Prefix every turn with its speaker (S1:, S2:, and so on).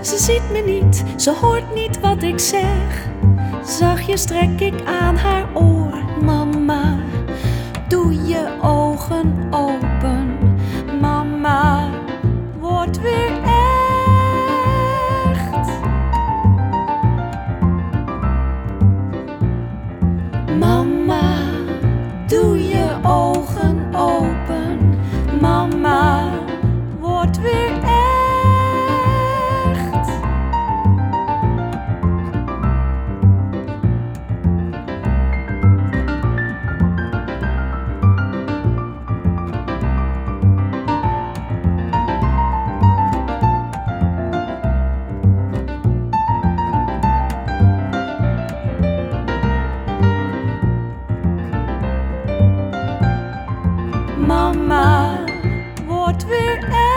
S1: Ze ziet me niet, ze hoort niet wat ik zeg. Zachtjes trek ik aan haar oor. Mama, doe je ogen open. Mama, word weer echt. Mama, doe je ogen open. Mama, word weer echt. Mama, word weer echt.